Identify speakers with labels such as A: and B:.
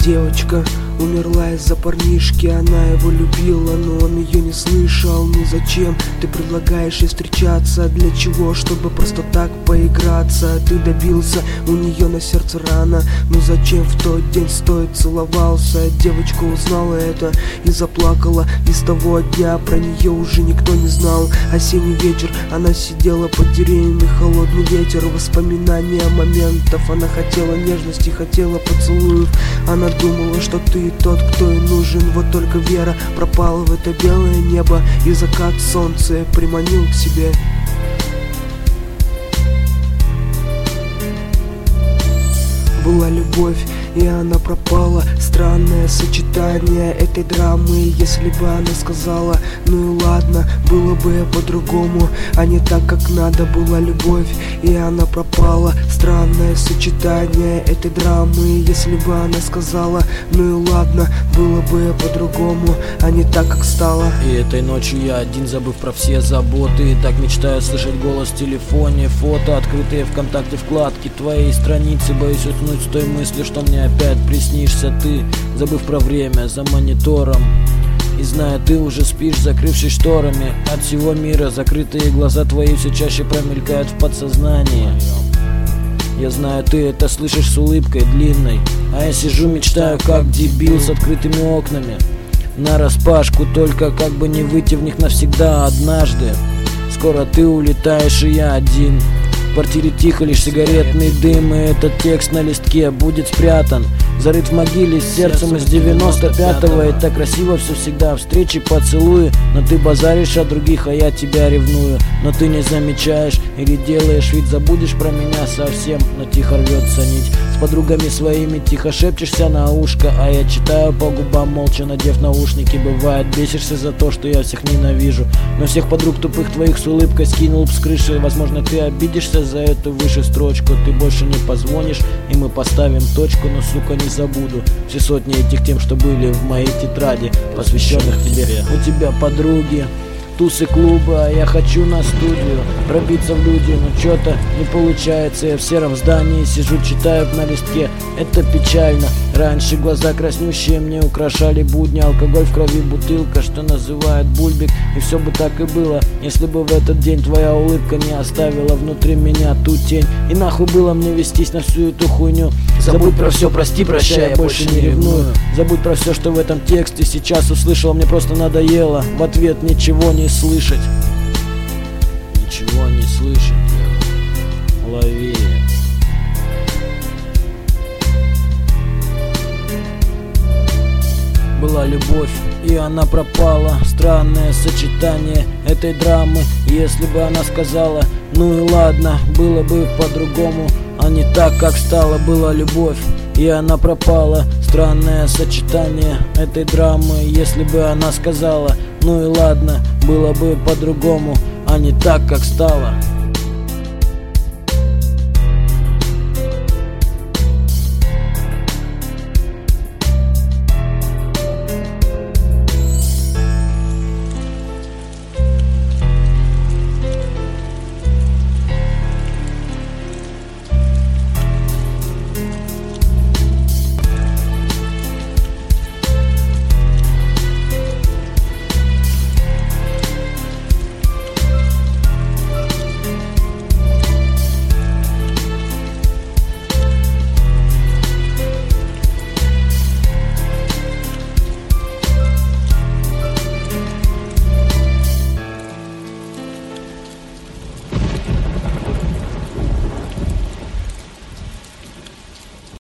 A: Девочка умерла из-за парнишки, она его любила, но он ее не слышал. Ну зачем ты предлагаешь ей встречаться? Для чего? Чтобы просто так поиграться. Ты добился, у нее на сердце рана. Ну зачем в тот день стоя целовался? Девочка узнала это и заплакала. И с того дня про нее уже никто не знал. Осенний вечер, она сидела под деревьями, холодный ветер, воспоминания моментов. Она хотела нежности, хотела поцелуев. Она думала, что ты тот, кто ей нужен. Вот только вера пропала в это белое небо, и закат солнца приманил к себе. Была любовь, и она пропала. Странное сочетание этой драмы. Если бы она сказала: ну и ладно, было бы по-другому, а не так, как надо. Была любовь, и она пропала. Странное сочетание этой драмы. Если бы она сказала: ну и ладно, было бы по-другому, а не так, как стало.
B: И этой ночью я один, забыв про все заботы, так мечтаю слышать голос в телефоне, фото, открытые ВКонтакте вкладки твоей страницы. Боюсь уснуть с той мыслью, что мне опять приснишься ты, забыв про время за монитором. И зная, ты уже спишь, закрывшись шторами от всего мира. Закрытые глаза твои все чаще промелькают в подсознании. Я знаю, ты это слышишь с улыбкой длинной, а я сижу, мечтаю, как дебил, с открытыми окнами нараспашку, только как бы не выйти в них навсегда. Однажды скоро ты улетаешь, и я один. В квартире тихо, лишь сигаретный дым, и этот текст на листке будет спрятан, зарыт в могиле с сердцем из 95-го. И так красиво все всегда, встречи, поцелуи. Но ты базаришь о других, а я тебя ревную. Но ты не замечаешь или делаешь вид, забудешь про меня совсем. Но тихо рвется нить, с подругами своими тихо шепчешься на ушко, а я читаю по губам, молча надев наушники. Бывает, бесишься за то, что я всех ненавижу, но всех подруг тупых твоих с улыбкой скинул б с крыши. Возможно, ты обидишься за эту выше строчку. Ты больше не позвонишь, и мы поставим точку. Но, сука, не забуду все сотни этих тем, что были в моей тетради, посвященных тебе. У тебя подруги, тусы, клубы, а я хочу на студию пробиться в люди, но что-то не получается. Я в сером здании сижу, читаю на листке. Это печально. Раньше глаза краснющие мне украшали будни, алкоголь в крови, бутылка, что называют бульбик. И все бы так и было, если бы в этот день твоя улыбка не оставила внутри меня ту тень. И нахуй было мне вестись на всю эту хуйню. Забудь про все, прости, прощай, я больше не ревную. Забудь про все, что в этом тексте сейчас услышал. Мне просто надоело в ответ ничего не слышать. Ничего не слышать. Лови. Была любовь, и она пропала. Странное сочетание этой драмы. Если бы она сказала: ну и ладно, было бы по-другому, а не так, как стало. Была любовь, и она пропала. Странное сочетание этой драмы. Если бы она сказала: ну и ладно, было бы по-другому, а не так, как стало.